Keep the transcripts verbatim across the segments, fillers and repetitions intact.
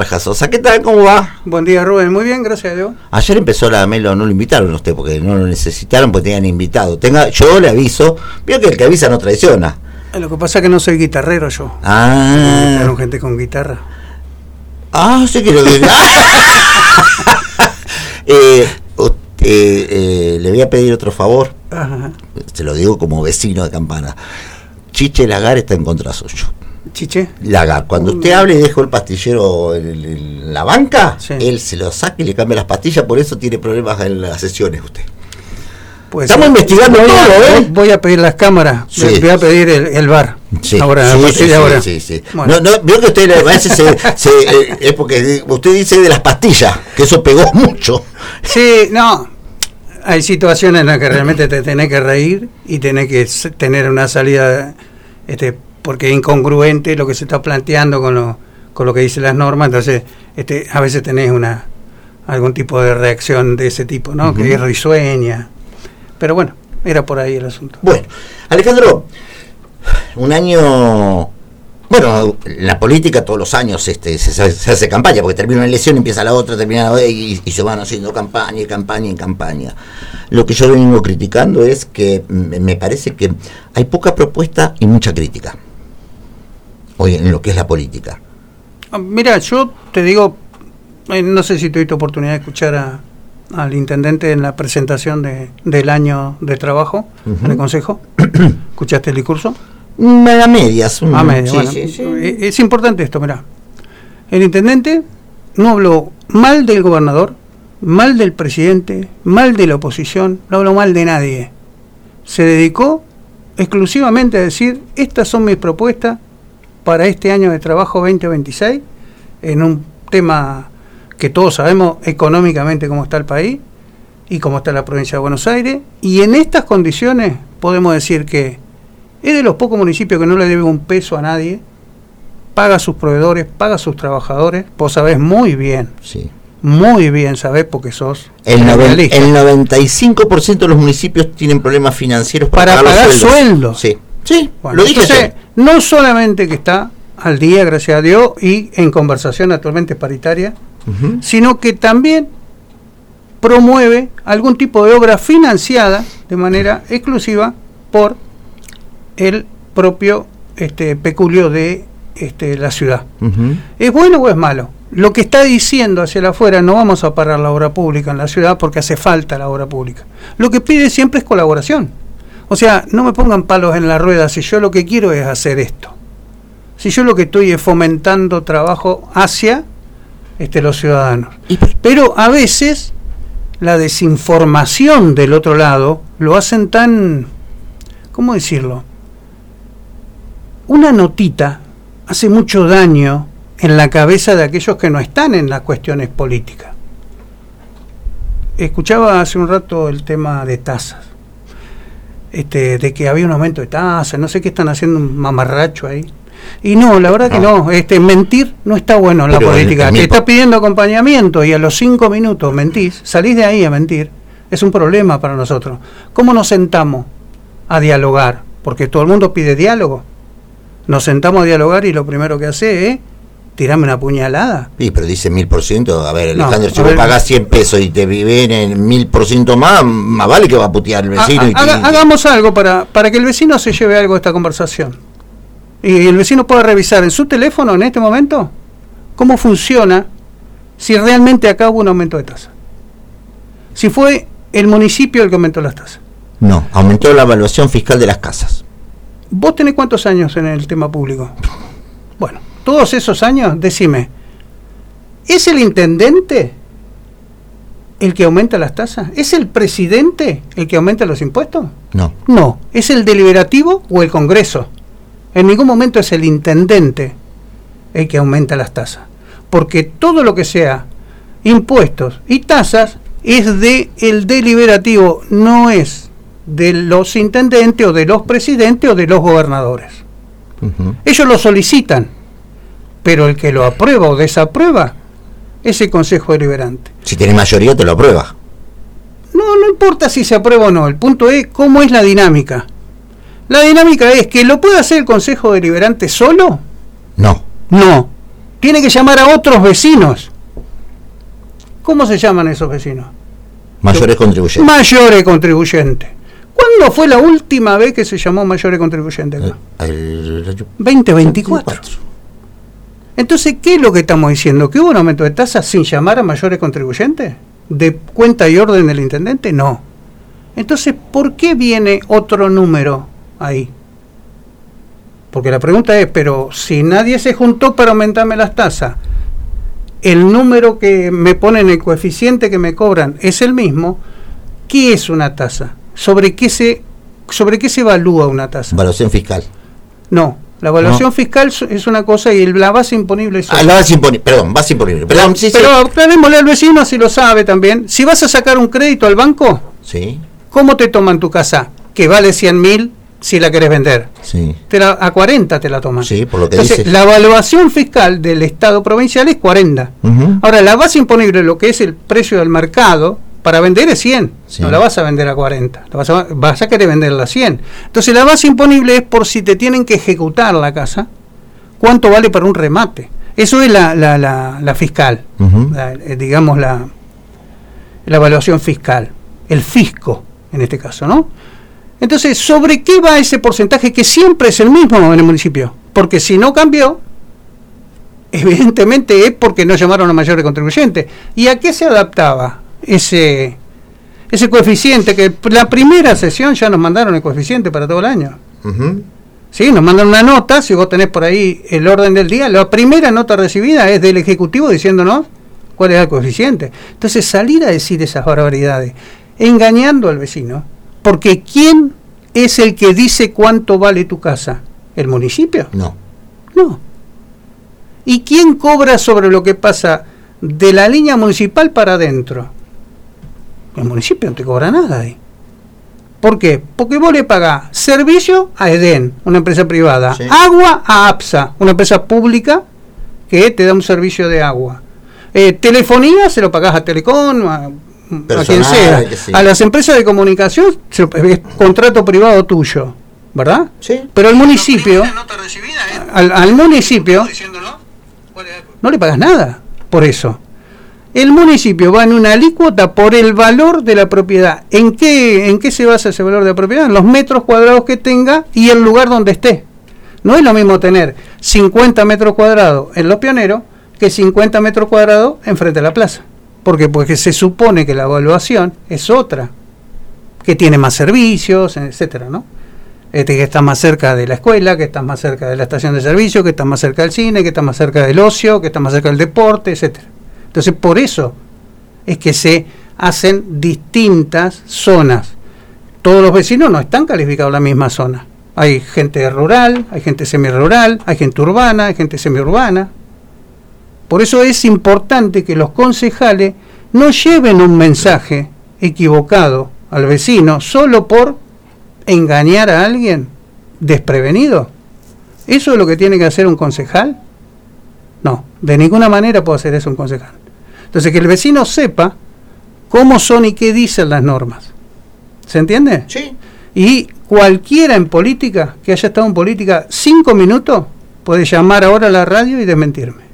Vargas Sosa. ¿Qué tal? ¿Cómo va? Buen día, Rubén. Muy bien, gracias a Dios. Ayer empezó la Melo, no lo invitaron a usted porque no lo necesitaron porque tenían invitado. Tenga, yo le aviso, veo que el que avisa no traiciona. Lo que pasa es que no soy guitarrero yo. Ah. Invitaron gente con guitarra. Ah, sí que lo eh, usted, eh, le voy a pedir otro favor. Ajá. Se lo digo como vecino de Campana. Chiche Lagar está en contra suyo. Chiche Lagar, cuando usted hable y dejo el pastillero en, en, en la banca, sí, él se lo saca y le cambia las pastillas, por eso tiene problemas en las sesiones usted. Pues estamos sí, investigando voy todo, a, ¿eh? Voy a pedir las cámaras, sí, voy a pedir el, el bar. Sí, ahora, sí, a sí, de ahora. sí, sí, sí. Bueno. No, no, veo que usted a veces se, se, eh, es porque usted dice de las pastillas, que eso pegó mucho. Sí, no. Hay situaciones en las que realmente te tenés que reír y tenés que tener una salida, este, porque es incongruente lo que se está planteando con lo, con lo que dicen las normas, entonces este, a veces tenés una algún tipo de reacción de ese tipo, ¿no? Uh-huh. Que es risueña. Pero bueno, era por ahí el asunto. Bueno, Alejandro, un año... Bueno, en la política todos los años este, se, se hace campaña, porque termina una elección, empieza la otra, termina la otra, y, y se van haciendo campaña y campaña y campaña. Lo que yo vengo criticando es que me parece que hay poca propuesta y mucha crítica hoy en lo que es la política. Mira, yo te digo, no sé si tuviste oportunidad de escuchar a, al intendente en la presentación de, del año de trabajo, uh-huh, en el Consejo. ¿Escuchaste el discurso? A medias. A medias, sí, bueno. Sí, sí. Es importante esto, mirá. El intendente no habló mal del gobernador, mal del presidente, mal de la oposición, no habló mal de nadie. Se dedicó exclusivamente a decir, estas son mis propuestas para este año de trabajo veinte veintiséis, en un tema que todos sabemos económicamente cómo está el país y cómo está la provincia de Buenos Aires, y en estas condiciones podemos decir que es de los pocos municipios que no le debe un peso a nadie, paga a sus proveedores, paga a sus trabajadores, vos sabés muy bien, sí, muy bien sabés porque sos el, noven, el noventa y cinco por ciento de los municipios tienen problemas financieros para, para pagar, pagar sueldos. Sí, sí, bueno, lo dije. Entonces, no solamente que está al día, gracias a Dios, y en conversación actualmente paritaria, uh-huh, sino que también promueve algún tipo de obra financiada de manera exclusiva por el propio este, peculio de este, la ciudad. Uh-huh. ¿Es bueno o es malo? Lo que está diciendo hacia la afuera, no vamos a parar la obra pública en la ciudad porque hace falta la obra pública. Lo que pide siempre es colaboración. O sea, no me pongan palos en la rueda si yo lo que quiero es hacer esto. Si yo lo que estoy es fomentando trabajo hacia este, los ciudadanos. Pero a veces la desinformación del otro lado lo hacen tan... ¿Cómo decirlo? Una notita hace mucho daño en la cabeza de aquellos que no están en las cuestiones políticas. Escuchaba hace un rato el tema de tasas, este, de que había un aumento de tasas, no sé qué están haciendo un mamarracho ahí. Y no, la verdad no. que no, este, mentir no está bueno en la Pero política. Te está pidiendo acompañamiento y a los cinco minutos mentís, salís de ahí a mentir, es un problema para nosotros. ¿Cómo nos sentamos a dialogar? Porque todo el mundo pide diálogo. Nos sentamos a dialogar y lo primero que hace es tirarme una puñalada. Sí, pero dice mil por ciento. A ver, Alejandro, no, si vos pagás cien pesos y te viven en mil por ciento más, más vale que va a putear el vecino. Ha, y haga, te... Hagamos algo para, para que el vecino se lleve algo de esta conversación. Y el vecino pueda revisar en su teléfono en este momento cómo funciona si realmente acá hubo un aumento de tasa. Si fue el municipio el que aumentó las tasas. No, aumentó la evaluación fiscal de las casas. ¿Vos tenés cuántos años en el tema público? Bueno, todos esos años, decime, ¿es el intendente el que aumenta las tasas? ¿Es el presidente el que aumenta los impuestos? No. No, ¿es el deliberativo o el Congreso? En ningún momento es el intendente el que aumenta las tasas, porque todo lo que sea impuestos y tasas es de el deliberativo, no es de los intendentes o de los presidentes o de los gobernadores. Uh-huh. Ellos lo solicitan, pero el que lo aprueba o desaprueba es el Consejo Deliberante. Si tiene mayoría te lo aprueba. No, no importa si se aprueba o no, el punto es cómo es la dinámica. La dinámica es que lo puede hacer el Consejo Deliberante solo. No. No. tiene que llamar a otros vecinos. ¿Cómo se llaman esos vecinos? Mayores contribuyentes. Mayores contribuyentes. ¿Cuándo fue la última vez que se llamó mayores contribuyentes acá? El, el, el, veinte veinticuatro. Entonces, ¿qué es lo que estamos diciendo? ¿Que hubo un aumento de tasas sin llamar a mayores contribuyentes? ¿De cuenta y orden del intendente? No. Entonces, ¿por qué viene otro número ahí? Porque la pregunta es, pero si nadie se juntó para aumentarme las tasas, el número que me ponen, el coeficiente que me cobran es el mismo, ¿qué es una tasa? ¿Sobre qué se, sobre qué se evalúa una tasa? Evaluación fiscal. No, la evaluación no. fiscal es una cosa y la base imponible es otra. Ah, la base imponible, perdón, base imponible. Perdón, sí, pero sí. aclarémosle al vecino, si lo sabe también. Si vas a sacar un crédito al banco, sí. ¿Cómo te toman tu casa? Que vale cien mil si la querés vender. Sí. Te la, a cuarenta te la toman. Sí, por lo que Entonces, dices. la evaluación fiscal del Estado provincial es cuarenta. Uh-huh. Ahora, la base imponible, lo que es el precio del mercado, para vender es cien. Sí. No la vas a vender a cuarenta. La vas, a, vas a querer venderla a cien. Entonces, la base imponible es por si te tienen que ejecutar la casa, cuánto vale para un remate. Eso es la, la, la, la fiscal. Uh-huh. La, eh, digamos, la, la evaluación fiscal. El fisco, en este caso, ¿no? Entonces, ¿sobre qué va ese porcentaje que siempre es el mismo en el municipio? Porque si no cambió, evidentemente es porque no llamaron a mayores contribuyentes. ¿Y a qué se adaptaba ese ese coeficiente? Que la primera sesión ya nos mandaron el coeficiente para todo el año. Uh-huh. Sí, nos mandan una nota, si vos tenés por ahí el orden del día, la primera nota recibida es del Ejecutivo diciéndonos cuál es el coeficiente. Entonces, salir a decir esas barbaridades, engañando al vecino, porque ¿quién es el que dice cuánto vale tu casa? ¿El municipio? No. No. ¿Y quién cobra sobre lo que pasa de la línea municipal para adentro? El municipio no te cobra nada ahí. ¿Por qué? Porque vos le pagás servicio a Edén, una empresa privada, sí. Agua a APSA, una empresa pública que te da un servicio de agua. Eh, telefonía se lo pagás a Telecom, a Personal, a quien sea, sí. A las empresas de comunicación es contrato privado tuyo, ¿verdad? Sí. Pero al municipio, al, al municipio no le pagas nada por eso. El municipio va en una alícuota por el valor de la propiedad. ¿En qué, en qué se basa ese valor de la propiedad? En los metros cuadrados que tenga y el lugar donde esté. No es lo mismo tener cincuenta metros cuadrados en Los Pioneros que cincuenta metros cuadrados enfrente a la plaza. ¿Por qué? Porque se supone que la evaluación es otra, que tiene más servicios, etcétera, ¿no? Este, que está más cerca de la escuela, que está más cerca de la estación de servicio, que está más cerca del cine, que está más cerca del ocio, que está más cerca del deporte, etcétera. Entonces, por eso es que se hacen distintas zonas. Todos los vecinos no están calificados en la misma zona. Hay gente rural, hay gente semirural, hay gente urbana, hay gente semiurbana. Por eso es importante que los concejales no lleven un mensaje equivocado al vecino solo por engañar a alguien desprevenido. ¿Eso es lo que tiene que hacer un concejal? No, de ninguna manera puede hacer eso un concejal. Entonces, que el vecino sepa cómo son y qué dicen las normas. ¿Se entiende? Sí. Y cualquiera en política, que haya estado en política cinco minutos, puede llamar ahora a la radio y desmentirme.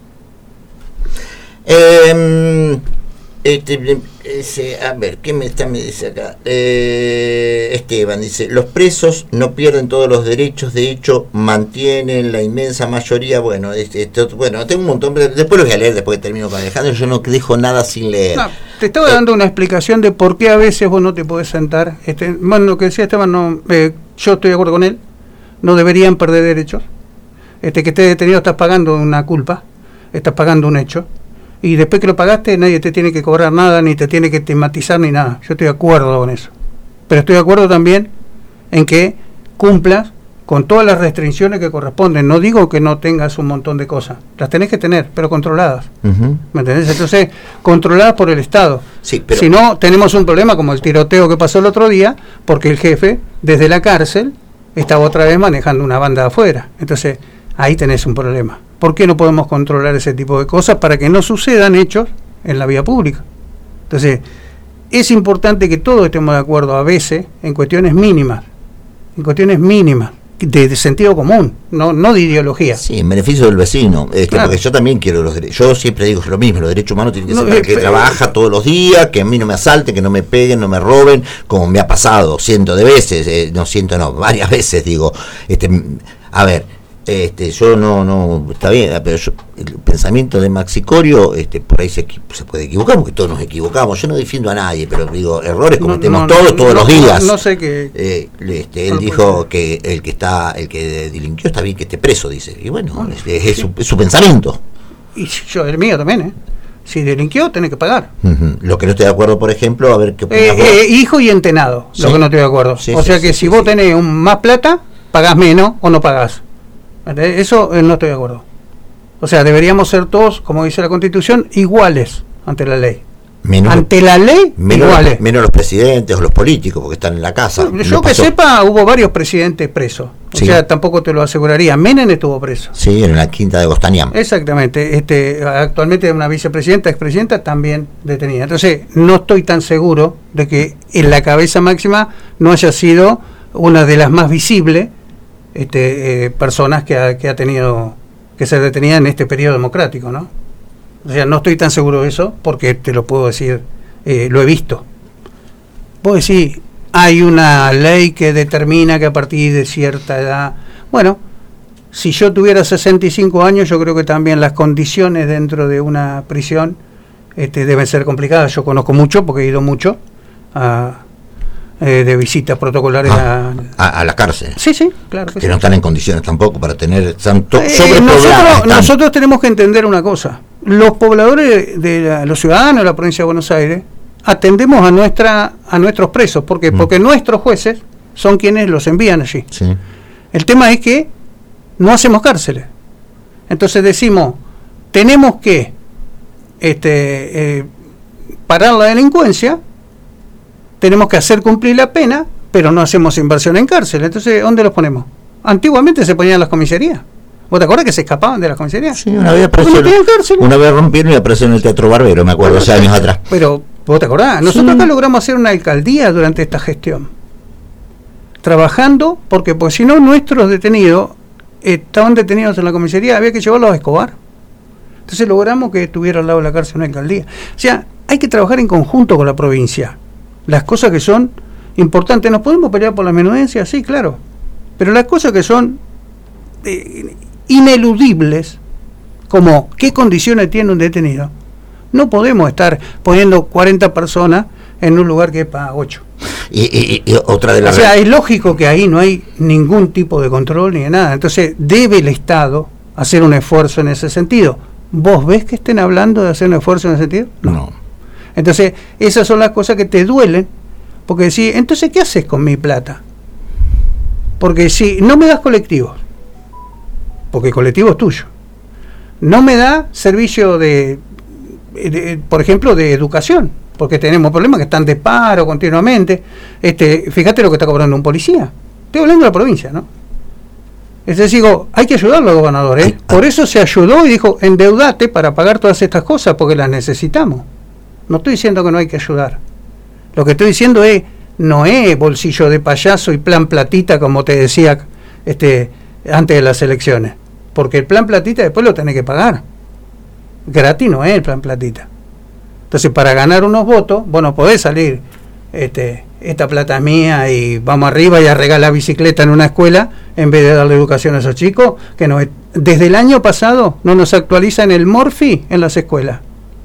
Eh, este, ese, a ver, ¿qué me está me dice acá? Eh, Esteban dice, los presos no pierden todos los derechos, de hecho mantienen la inmensa mayoría. Bueno, este, este, bueno, tengo un montón, después lo voy a leer después que termino con Alejandro, yo no dejo nada sin leer. No, te estaba eh, dando una explicación de por qué a veces vos no te podés sentar. Este, bueno, lo que decía Esteban, no, eh, yo estoy de acuerdo con él, no deberían perder derechos. Este, que estés detenido estás pagando una culpa, estás pagando un hecho. Y después que lo pagaste, nadie te tiene que cobrar nada, ni te tiene que estigmatizar, ni nada. Yo estoy de acuerdo con eso. Pero estoy de acuerdo también en que cumplas con todas las restricciones que corresponden. No digo que no tengas un montón de cosas. Las tenés que tener, pero controladas. Uh-huh. ¿Me entendés? Entonces, controladas por el Estado. Sí, pero... Si no, tenemos un problema como el tiroteo que pasó el otro día, porque el jefe, desde la cárcel, estaba otra vez manejando una banda de afuera. Entonces, ahí tenés un problema. ¿Por qué no podemos controlar ese tipo de cosas para que no sucedan hechos en la vía pública? Entonces, es importante que todos estemos de acuerdo a veces en cuestiones mínimas, en cuestiones mínimas, de, de sentido común, no no de ideología. Sí, en beneficio del vecino, este, claro. Porque yo también quiero los derechos, yo siempre digo lo mismo, los derechos humanos tienen que ser no, para que eh, trabaja todos los días, que a mí no me asalten, que no me peguen, no me roben, como me ha pasado cientos de veces, eh, no cientos no, varias veces digo, este, a ver, este, yo no, no, está bien, pero yo, el pensamiento de Maxi Corio, este, por ahí se, se puede equivocar, porque todos nos equivocamos, yo no defiendo a nadie, pero digo, errores cometemos no, no, todos, no, todos no, los días. No, no sé qué. Eh, este, él dijo que el que está, el que delinquió está bien que esté preso, dice, y bueno, bueno es, es, sí. es, su, es su pensamiento. Y yo, el mío también, ¿eh? Si delinquió, tenés que pagar. Uh-huh. Lo que no estoy de acuerdo, por ejemplo, a ver qué opinas eh, vos. Eh, hijo y entenado, sí. Lo que no estoy de acuerdo. Sí, o sí, sea que sí, si sí, vos sí. tenés un, más plata, pagás menos o no pagás. Eso eh, no estoy de acuerdo. O sea, deberíamos ser todos, como dice la Constitución, iguales ante la ley. Menos, ante la ley, menos, iguales. Menos los presidentes o los políticos, porque están en la casa. Yo, yo que sepa, hubo varios presidentes presos. O sí. sea, tampoco te lo aseguraría. Menem estuvo preso. Sí, en la quinta de Gostaniam. Exactamente. Este, actualmente una vicepresidenta, expresidenta, también detenida. Entonces, no estoy tan seguro de que en la cabeza máxima no haya sido una de las más visibles Este, eh, personas que ha, que ha tenido que ser detenida en este periodo democrático, ¿no? O sea, no estoy tan seguro de eso porque te lo puedo decir, eh, lo he visto. Puedo decir, hay una ley que determina que a partir de cierta edad, bueno, si yo tuviera sesenta y cinco años, yo creo que también las condiciones dentro de una prisión este, deben ser complicadas. Yo conozco mucho porque he ido mucho a Eh, de visitas protocolares ah, a, a, a la cárcel. Sí, sí, claro. Que, que no sí. están en condiciones tampoco para tener tanto eh, nosotros, nosotros tenemos que entender una cosa. Los pobladores de la, los ciudadanos de la provincia de Buenos Aires atendemos a nuestra a nuestros presos. ¿Por qué? Mm. Porque nuestros jueces son quienes los envían allí. Sí. El tema es que no hacemos cárceles. Entonces decimos, tenemos que este eh, parar la delincuencia, tenemos que hacer cumplir la pena, pero no hacemos inversión en cárcel. Entonces, ¿dónde los ponemos? Antiguamente se ponían en las comisarías. ¿Vos te acuerdas que se escapaban de las comisarías? Sí, una vez apareció, no una vez rompieron y apareció en el Teatro Barbero, me acuerdo, hace años atrás. Pero, ¿vos te acordás? Nosotros sí. acá logramos hacer una alcaldía durante esta gestión. Trabajando, porque pues si no, nuestros detenidos estaban detenidos en la comisaría, había que llevarlos a Escobar. Entonces logramos que estuviera al lado de la cárcel una alcaldía. O sea, hay que trabajar en conjunto con la provincia. Las cosas que son importantes, ¿nos podemos pelear por la menudencia? Sí, claro, pero las cosas que son eh, ineludibles, como qué condiciones tiene un detenido, no podemos estar poniendo cuarenta personas en un lugar que es para ocho. Y, y, y otra de las... O sea, es lógico que ahí no hay ningún tipo de control ni de nada, entonces debe el Estado hacer un esfuerzo en ese sentido. ¿Vos ves que estén hablando de hacer un esfuerzo en ese sentido? No. no. Entonces, esas son las cosas que te duelen, porque decís, entonces, ¿qué haces con mi plata? Porque si no me das colectivos, porque el colectivo es tuyo, no me da servicio de, de por ejemplo, de educación, porque tenemos problemas que están de paro continuamente. Este, fíjate lo que está cobrando un policía. Estoy hablando de la provincia, ¿no? Es decir, digo, hay que ayudarlo al gobernador, ¿eh? Por eso se ayudó y dijo, endeudate para pagar todas estas cosas, porque las necesitamos. No estoy diciendo que no hay que ayudar. Lo que estoy diciendo es, no es bolsillo de payaso y plan platita, como te decía este antes de las elecciones. Porque el plan platita después lo tenés que pagar. Gratis no es el plan platita. Entonces, para ganar unos votos, vos no podés salir, este, esta plata es mía y vamos arriba y a regalar bicicleta en una escuela, en vez de darle educación a esos chicos, que no es, desde el año pasado no nos actualizan el Morphy en las escuelas.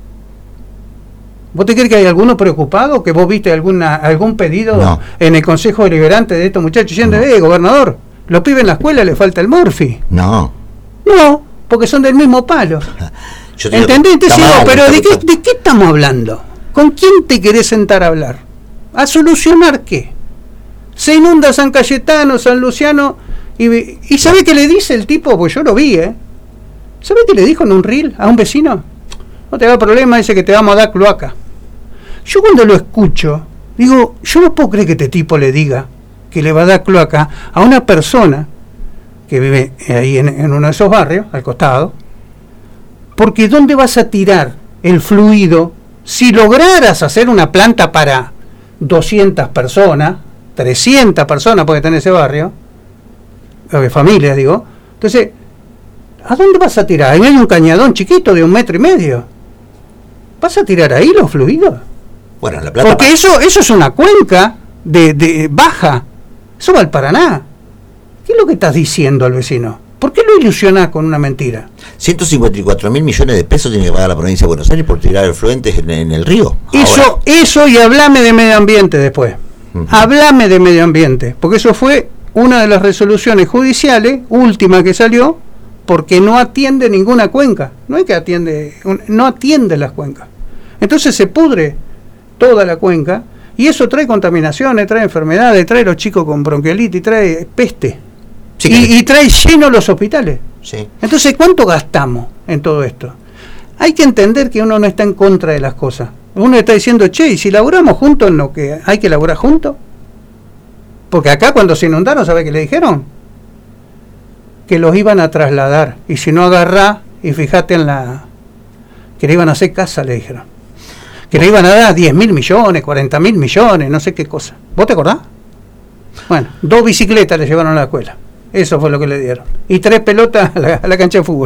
¿Vos te crees que hay alguno preocupado? ¿Que vos viste alguna algún pedido no. en el Consejo Deliberante de estos muchachos diciendo, no. eh, gobernador, los pibes en la escuela le falta el Morphy? No. No, porque son del mismo palo. ¿Entendés? Te digo, pero ¿de qué, ¿de qué estamos hablando? ¿Con quién te querés sentar a hablar? ¿A solucionar qué? Se inunda San Cayetano, San Luciano, y, y ¿sabés qué le dice el tipo? Pues yo lo vi, ¿eh? ¿Sabés qué le dijo en un reel a un vecino? No te da problema, dice que te vamos a dar cloaca. Yo cuando lo escucho, digo, yo no puedo creer que este tipo le diga que le va a dar cloaca a una persona que vive ahí en, en uno de esos barrios, al costado, porque ¿dónde vas a tirar el fluido si lograras hacer una planta para doscientas personas, trescientas personas puede tener ese barrio? eh, familias, digo. Entonces, ¿a dónde vas a tirar? Ahí hay un cañadón chiquito de un metro y medio. ¿Vas a tirar ahí los fluidos? Bueno, La Plata. Porque eso, eso es una cuenca de, de baja. Eso va al Paraná. ¿Qué es lo que estás diciendo al vecino? ¿Por qué lo ilusionás con una mentira? ciento cincuenta y cuatro mil millones de pesos tiene que pagar la provincia de Buenos Aires por tirar efluentes en, en el río. Eso, Ahora. eso y hablame de medio ambiente después. Uh-huh. Hablame de medio ambiente. Porque eso fue una de las resoluciones judiciales, última que salió, porque no atiende ninguna cuenca. No es que atiende, no atiende las cuencas. Entonces se pudre toda la cuenca y eso trae contaminaciones, trae enfermedades, trae los chicos con bronquiolitis, trae peste. Sí, y, y trae lleno los hospitales. Sí. Entonces, ¿cuánto gastamos en todo esto? Hay que entender que uno no está en contra de las cosas. Uno está diciendo, che, ¿y si laburamos juntos en lo que hay que laburar juntos? Porque acá cuando se inundaron, ¿sabe qué le dijeron? Que los iban a trasladar. Y si no agarrá, y fíjate en la... que le iban a hacer casa, le dijeron. Que le iban a dar diez mil millones, cuarenta mil millones, no sé qué cosa. ¿Vos te acordás? Bueno, dos bicicletas le llevaron a la escuela. Eso fue lo que le dieron. Y tres pelotas a la, a la cancha de fútbol.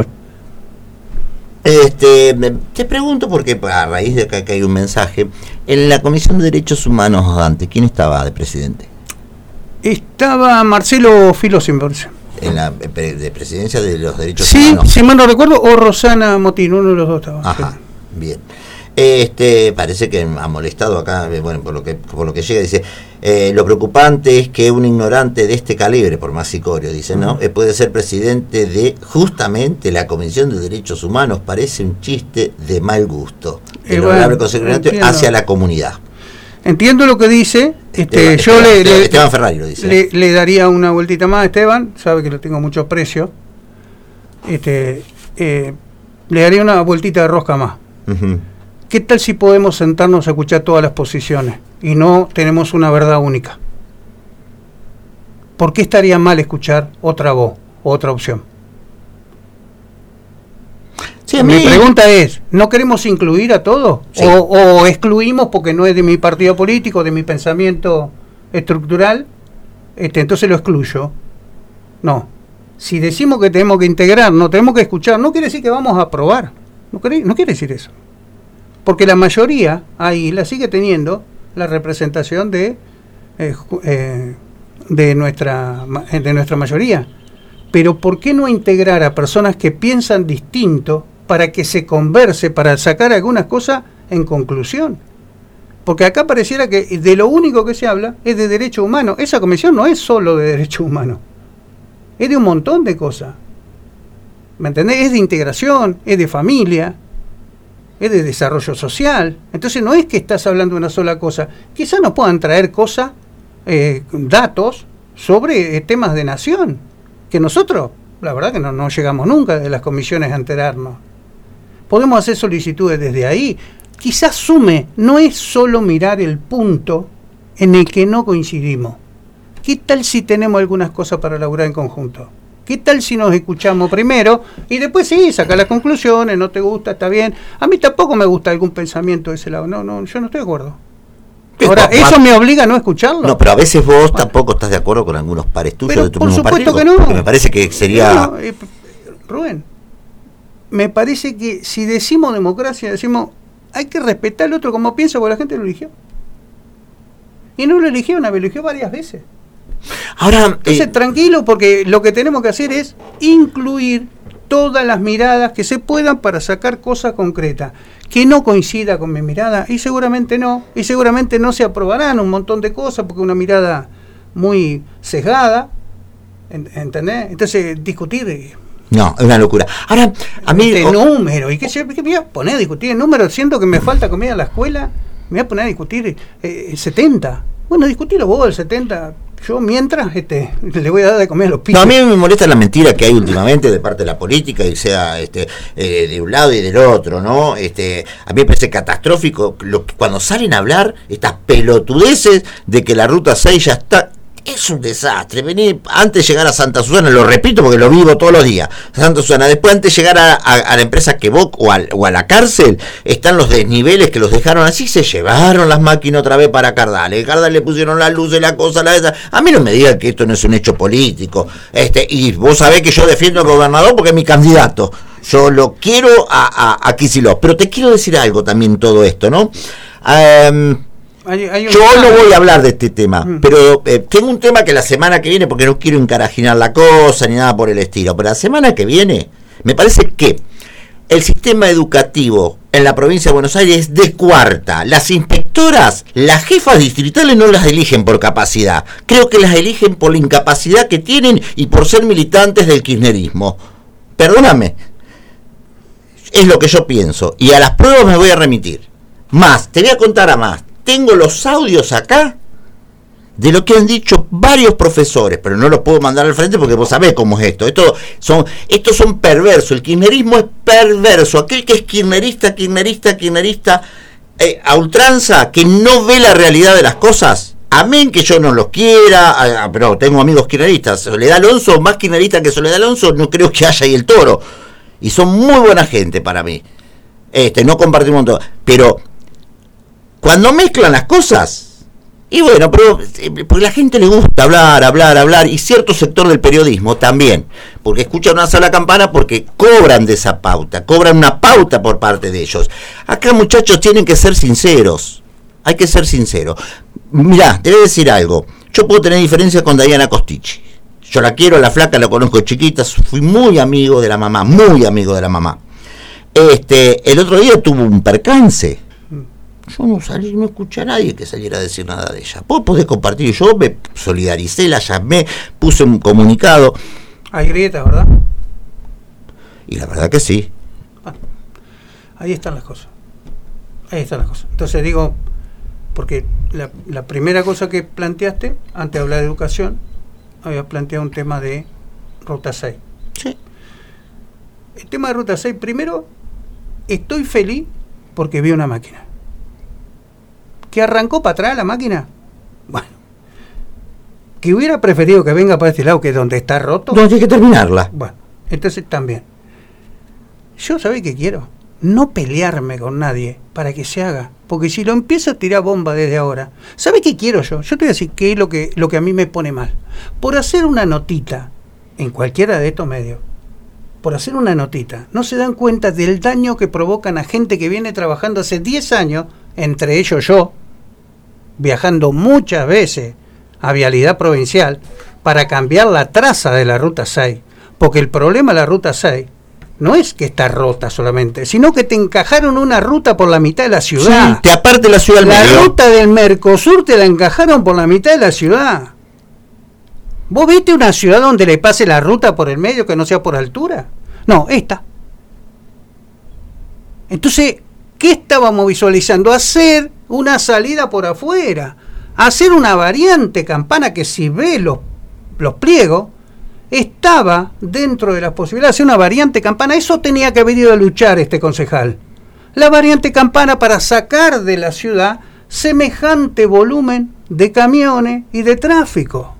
Este, te pregunto porque a raíz de acá que hay un mensaje. En la Comisión de Derechos Humanos antes, ¿quién estaba de presidente? Estaba Marcelo Filo Simborse. En la de presidencia de los derechos sí, humanos. Sí, si mal no recuerdo, o Rosana Motín, uno de los dos estaba. Ajá, sí. Bien. Este, parece que ha molestado acá, bueno, por lo que por lo que llega, dice, eh, lo preocupante es que un ignorante de este calibre, por más sicorio, dice, ¿no? Uh-huh. Eh, puede ser presidente de justamente la Comisión de Derechos Humanos, parece un chiste de mal gusto. El bueno, honorable consejero hacia la comunidad. Entiendo lo que dice, este, Esteban, yo Esteban, le, le, Esteban Ferrari lo dice. Le, le daría una vueltita más a Esteban, sabe que lo tengo mucho aprecio. Este, eh, le daría una vueltita de rosca más. Uh-huh. ¿Qué tal si podemos sentarnos a escuchar todas las posiciones y no tenemos una verdad única? ¿Por qué estaría mal escuchar otra voz, otra opción? Sí, mi pregunta es, ¿no queremos incluir a todos? Sí. O, ¿O excluimos porque no es de mi partido político, de mi pensamiento estructural? Este, entonces lo excluyo. No. Si decimos que tenemos que integrar, no tenemos que escuchar, no quiere decir que vamos a aprobar. No quiere, no quiere decir eso. Porque la mayoría ahí la sigue teniendo la representación de eh, eh, de nuestra de nuestra mayoría. Pero ¿por qué no integrar a personas que piensan distinto para que se converse, para sacar algunas cosas en conclusión? Porque acá pareciera que de lo único que se habla es de derechos humanos. Esa comisión no es solo de derechos humanos, es de un montón de cosas. ¿Me entendés? Es de integración, es de familia, es de desarrollo social. Entonces no es que estás hablando de una sola cosa. Quizás nos puedan traer cosas, eh, datos sobre eh, temas de nación, que nosotros, la verdad que no, no llegamos nunca de las comisiones a enterarnos. Podemos hacer solicitudes desde ahí. Quizás sume, no es solo mirar el punto en el que no coincidimos. ¿Qué tal si tenemos algunas cosas para elaborar en conjunto? ¿Qué tal si nos escuchamos primero y después sí, sacar las conclusiones, no te gusta, está bien? A mí tampoco me gusta algún pensamiento de ese lado. No, no, yo no estoy de acuerdo. Ahora, ¿eso me obliga a no escucharlo? No, pero a veces vos bueno. tampoco estás de acuerdo con algunos pares tuyos pero de tu por mismo supuesto partido. Que no. Me parece que sería... No, eh, Rubén, me parece que si decimos democracia, decimos, hay que respetar al otro como piensa, porque la gente lo eligió. Y no lo eligió una vez, lo eligió varias veces. Ahora, entonces, eh, tranquilo, porque lo que tenemos que hacer es incluir todas las miradas que se puedan para sacar cosas concretas. Que no coincida con mi mirada, y seguramente no, y seguramente no se aprobarán un montón de cosas, porque una mirada muy sesgada, ¿entendés? Entonces, discutir... No, es una locura. Ahora, a mí... Este oh, número, ¿y qué, qué me voy a poner a discutir el número? Siento que me falta comida en la escuela, me voy a poner a discutir eh, setenta. Bueno, discutirlo vos, el setenta... Yo mientras este, le voy a dar de comer a los pisos. No, a mí me molesta la mentira que hay últimamente de parte de la política, y sea este eh, de un lado y del otro, ¿no? Este, a mí me parece catastrófico lo que, cuando salen a hablar estas pelotudeces de que la ruta seis ya está. es un desastre. Vení, antes de llegar a Santa Susana, lo repito porque lo vivo todos los días, Santa Susana, después antes de llegar a, a, a la empresa Quevoc o, al, o a la cárcel, están los desniveles que los dejaron así, se llevaron las máquinas otra vez para Cardales. Cardales le pusieron las luces, la cosa, la esa. A mí no me digan que esto no es un hecho político. Este, y vos sabés que yo defiendo al gobernador porque es mi candidato. Yo lo quiero a, a, a Kicillof. Pero te quiero decir algo también todo esto, ¿no? Um, Hay, hay yo tema. No voy a hablar de este tema, mm. pero eh, tengo un tema que la semana que viene, porque no quiero encarajinar la cosa ni nada por el estilo, pero la semana que viene me parece que el sistema educativo en la provincia de Buenos Aires descuarta. Las inspectoras, las jefas distritales no las eligen por capacidad, creo que las eligen por la incapacidad que tienen y por ser militantes del kirchnerismo. Perdóname, es lo que yo pienso, y a las pruebas me voy a remitir. Más, te voy a contar a más. Tengo los audios acá de lo que han dicho varios profesores, pero no los puedo mandar al frente porque vos sabés cómo es esto. Esto son, estos son perversos. El kirchnerismo es perverso. Aquel que es kirchnerista, kirchnerista, kirchnerista eh, a ultranza, que no ve la realidad de las cosas. Amén que yo no los quiera, ah, pero tengo amigos kirchneristas. Soledad Alonso, más kirchnerista que Soledad Alonso, no creo que haya ahí el Toro. Y son muy buena gente para mí. Este, no compartimos todo. Pero cuando mezclan las cosas, y bueno, pero porque a la gente le gusta hablar, hablar, hablar, y cierto sector del periodismo también, porque escuchan una sola campana porque cobran de esa pauta, cobran una pauta por parte de ellos. Acá, muchachos, tienen que ser sinceros, hay que ser sinceros. Mirá, te voy a decir algo, yo puedo tener diferencias con Diana Costicci, yo la quiero, la flaca, la conozco chiquita, fui muy amigo de la mamá, muy amigo de la mamá. Este, el otro día tuvo un percance. Yo no salí, no escuché a nadie que saliera a decir nada de ella. Vos podés compartir, yo me solidaricé, la llamé, puse un comunicado. Hay grietas, ¿verdad? Y la verdad que sí. Ah, ahí están las cosas. Ahí están las cosas. Entonces digo, porque la, la primera cosa que planteaste, antes de hablar de educación, había planteado un tema de Ruta seis. Sí. El tema de Ruta seis, primero, estoy feliz porque vi una máquina. ¿Que arrancó para atrás la máquina? Bueno. ¿Que hubiera preferido que venga para este lado, que es donde está roto? No, tiene que terminarla. Bueno, entonces también. Yo, ¿sabés qué quiero? No pelearme con nadie para que se haga. Porque si lo empiezo a tirar bomba desde ahora, ¿sabés qué quiero yo? Yo te voy a decir qué es lo que, lo que a mí me pone mal. Por hacer una notita en cualquiera de estos medios, por hacer una notita, no se dan cuenta del daño que provocan a gente que viene trabajando hace diez años, entre ellos yo, viajando muchas veces a Vialidad Provincial para cambiar la traza de la Ruta seis, porque el problema de la Ruta seis no es que está rota solamente, sino que te encajaron una ruta por la mitad de la ciudad. Sí, te aparte la ciudad del La medio. ruta del Mercosur te la encajaron por la mitad de la ciudad. ¿Vos viste una ciudad donde le pase la ruta por el medio que no sea por altura? No, esta. Entonces, ¿qué estábamos visualizando? Hacer una salida por afuera, hacer una variante Campana que, si ve los, los pliegos, estaba dentro de las posibilidades de hacer una variante Campana. Eso tenía que haber ido a luchar este concejal. La variante Campana para sacar de la ciudad semejante volumen de camiones y de tráfico.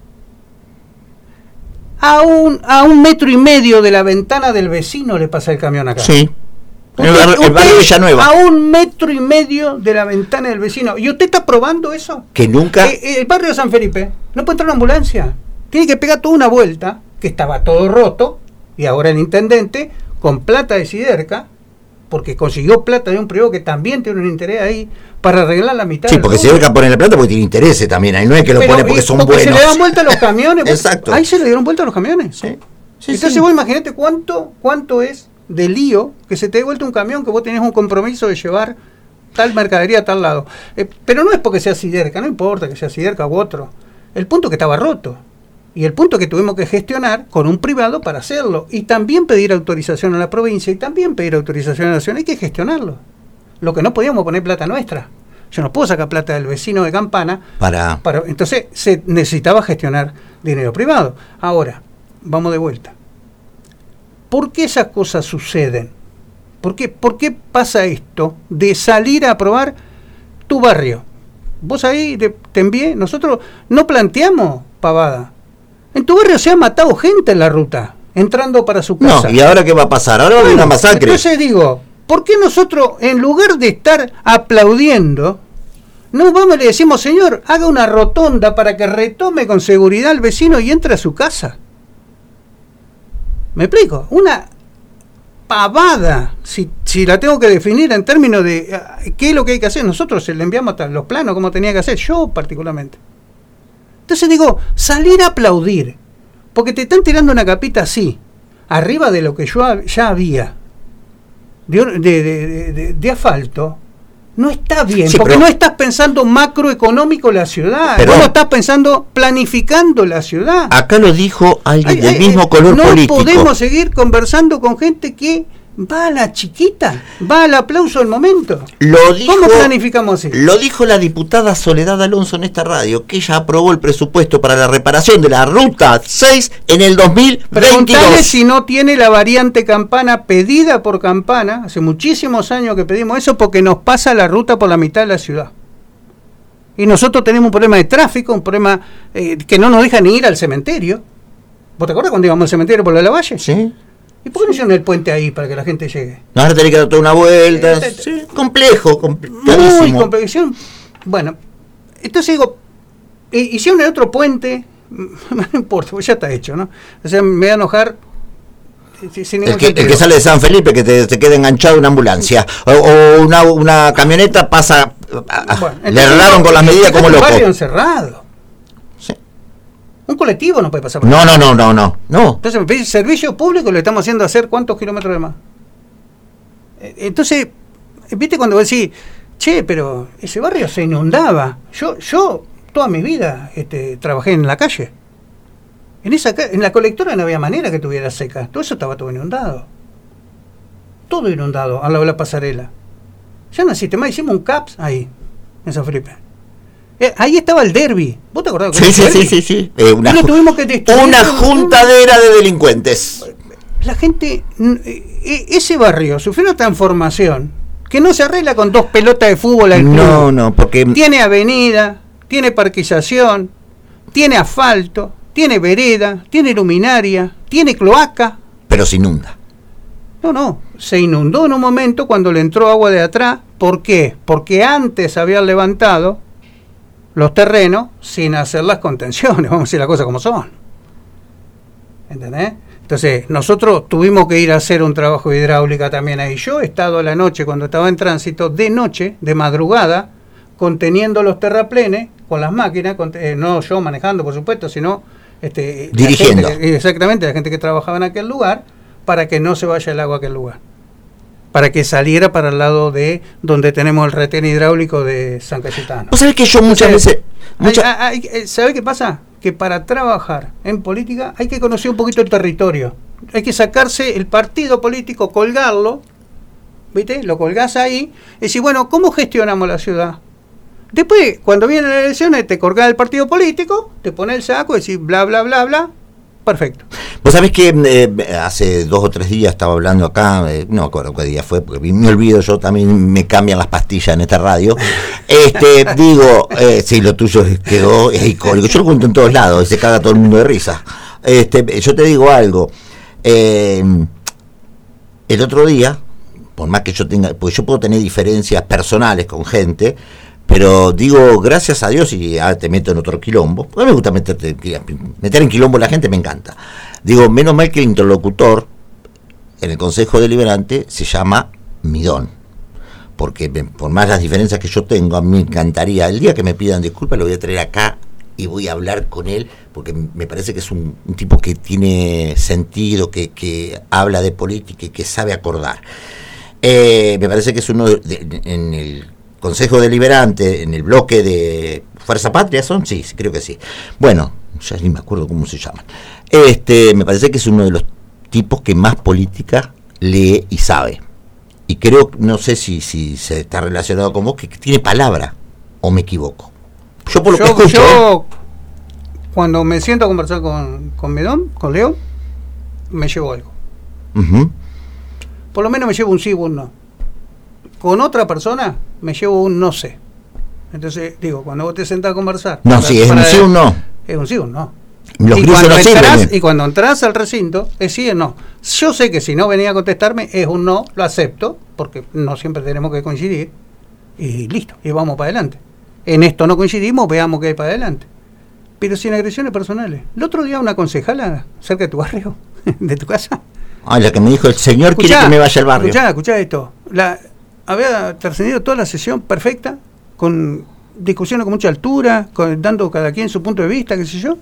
A un, a un metro y medio de la ventana del vecino le pasa el camión acá. Sí. Usted, el barrio, el barrio Villanueva. A un metro y medio de la ventana del vecino. ¿Y usted está probando eso? Que nunca. Eh, el barrio de San Felipe no puede entrar una ambulancia. Tiene que pegar toda una vuelta, que estaba todo roto, y ahora el intendente, con plata de Siderca, porque consiguió plata de un privado que también tiene un interés ahí, para arreglar la mitad. Sí, porque Siderca pone la plata porque tiene intereses también. Ahí no es que lo Pero, pone porque son porque buenos. se le dan vuelta a los camiones. Exacto. Ahí se le dieron vuelta a los camiones. Sí. Sí, Entonces sí. vos imaginate cuánto, cuánto es de lío que se te dé vuelta un camión, que vos tenés un compromiso de llevar tal mercadería a tal lado. Eh, pero no es porque sea Siderca, no importa que sea Siderca u otro. El punto es que estaba roto. Y el punto es que tuvimos que gestionar con un privado para hacerlo. Y también pedir autorización a la provincia y también pedir autorización a la nación. Hay que gestionarlo. Lo que no podíamos poner plata nuestra. Yo no puedo sacar plata del vecino de Campana. Para... para entonces se necesitaba gestionar dinero privado. Ahora, vamos de vuelta. ¿Por qué esas cosas suceden? ¿Por qué, por qué pasa esto de salir a aprobar tu barrio? Vos ahí te, te envié, nosotros no planteamos pavada. En tu barrio se ha matado gente en la ruta, entrando para su casa. No, ¿y ahora qué va a pasar? Ahora va a haber una masacre. Entonces digo, ¿por qué nosotros, en lugar de estar aplaudiendo, no vamos y le decimos, señor, haga una rotonda para que retome con seguridad al vecino y entre a su casa? ¿Me explico? Una pavada, si, si la tengo que definir en términos de uh, qué es lo que hay que hacer. Nosotros le enviamos hasta los planos como tenía que hacer, yo particularmente. Entonces digo, salir a aplaudir, porque te están tirando una capita así, arriba de lo que yo ya había, de, de, de, de, de asfalto, no está bien, sí, porque pero, no estás pensando macroeconómico la ciudad, pero, vos no estás pensando planificando la ciudad. Acá lo dijo alguien ay, del ay, mismo color no político. No podemos seguir conversando con gente que va a la chiquita, va al aplauso del momento. Lo dijo, ¿Cómo planificamos eso? Lo dijo la diputada Soledad Alonso en esta radio, que ella aprobó el presupuesto para la reparación de la Ruta seis en el dos mil veintidós. Preguntale si no tiene la variante Campana pedida por Campana, hace muchísimos años que pedimos eso, porque nos pasa la ruta por la mitad de la ciudad. Y nosotros tenemos un problema de tráfico, un problema eh, que no nos deja ni ir al cementerio. ¿Vos te acordás cuando íbamos al cementerio por la Lavalle? Sí. ¿Y por qué no hicieron el puente ahí para que la gente llegue? No, ahora tenés que dar toda una vuelta. Eh, sí, complejo, complicadísimo. Muy complejo. Bueno, entonces digo, hicieron el otro puente, no importa, pues ya está hecho, ¿no? O sea, me va a enojar. Sin el, que, el que sale de San Felipe, que te, te quede enganchado una ambulancia. O, o una, una camioneta pasa. Bueno, le erraron con las medidas como loco. Un barrio encerrado. Un colectivo no puede pasar por no, no, no, no, no, no. Entonces, me pedís servicio público, le estamos haciendo hacer cuántos kilómetros de más. Entonces, viste cuando vos decís, che, pero ese barrio se inundaba. Yo, yo toda mi vida este, trabajé en la calle. En esa en la colectora no había manera que tuviera seca. Todo eso estaba todo inundado. Todo inundado al lado de la pasarela. Ya no existe más, hicimos un CAPS ahí, en San Felipe. Eh, ahí estaba el derbi. ¿Vos te acordás? Sí, sí, sí, sí, sí. Eh, una, ju- tuvimos que destruir una juntadera de delincuentes. La gente, eh, ese barrio sufrió una transformación que no se arregla con dos pelotas de fútbol al club. No, no, porque tiene avenida, tiene parquización, tiene asfalto, tiene vereda, tiene luminaria, tiene cloaca. Pero se inunda. No, no, se inundó en un momento cuando le entró agua de atrás. ¿Por qué? Porque antes habían levantado los terrenos sin hacer las contenciones, vamos a decir las cosas como son. ¿Entendés? Entonces, nosotros tuvimos que ir a hacer un trabajo de hidráulica también ahí. Yo he estado a la noche, cuando estaba en tránsito, de noche, de madrugada, conteniendo los terraplenes con las máquinas, con, eh, no yo manejando, por supuesto, sino este, dirigiendo. La gente, exactamente, la gente que trabajaba en aquel lugar, para que no se vaya el agua a aquel lugar. Para que saliera para el lado de donde tenemos el retén hidráulico de San Cayetano. ¿Vos sabés que yo muchas Entonces, veces... Mucha... Hay, hay, ¿sabés qué pasa? Que para trabajar en política hay que conocer un poquito el territorio. Hay que sacarse el partido político, colgarlo, ¿viste? Lo colgás ahí y decís, bueno, ¿cómo gestionamos la ciudad? Después, cuando vienen las elecciones, te colgás el partido político, te pones el saco y decís bla, bla, bla, bla. Perfecto. Vos sabés que eh, hace dos o tres días estaba hablando acá, eh, no me acuerdo qué día fue, porque me olvido, yo también me cambian las pastillas en esta radio. Este, digo, eh, sí, lo tuyo quedó es icónico. Yo lo cuento en todos lados y se caga todo el mundo de risa. Este, yo te digo algo. Eh, el otro día, por más que yo tenga, pues yo puedo tener diferencias personales con gente, pero digo, gracias a Dios, y ah, te meto en otro quilombo, porque a mí me gusta meterte, meter en quilombo a la gente, me encanta. Digo, menos mal que el interlocutor en el Consejo Deliberante se llama Midón, porque me, por más las diferencias que yo tengo, a mí me encantaría, el día que me pidan disculpas lo voy a traer acá y voy a hablar con él, porque me parece que es un, un tipo que tiene sentido, que, que habla de política y que sabe acordar. Eh, me parece que es uno de, de, en el Consejo Deliberante, en el bloque de Fuerza Patria, ¿son? Sí, creo que sí. Bueno, ya ni me acuerdo cómo se llaman. Este, me parece que es uno de los tipos que más política lee y sabe. Y creo, no sé si, si se está relacionado con vos, que tiene palabra, o me equivoco. Yo por lo yo, que escucho, yo cuando me siento a conversar con, con Medón, con Leo, me llevo algo. Uh-huh. Por lo menos me llevo un sí o un no. Con otra persona me llevo un no sé. Entonces, digo, cuando vos te sentás a conversar... No, para, sí, es un sí o un no. Es un sí o un no. Los y, grises cuando no entras, sirven. y cuando entras al recinto, es sí o no. Yo sé que si no venía a contestarme, es un no, lo acepto, porque no siempre tenemos que coincidir, y listo, y vamos para adelante. En esto no coincidimos, veamos qué hay para adelante. Pero sin agresiones personales. El otro día una concejala cerca de tu barrio, de tu casa. Ah, la que me dijo, el señor escuchá, quiere que me vaya al barrio. Escuchá, escuchá esto. La, había trascendido toda la sesión perfecta, con discusiones con mucha altura, con, dando cada quien su punto de vista, qué sé yo.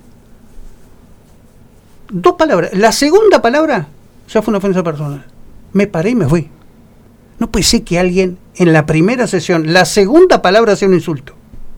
Dos palabras. La segunda palabra ya fue una ofensa personal. Me paré y me fui. No puede ser que alguien en la primera sesión, la segunda palabra sea un insulto.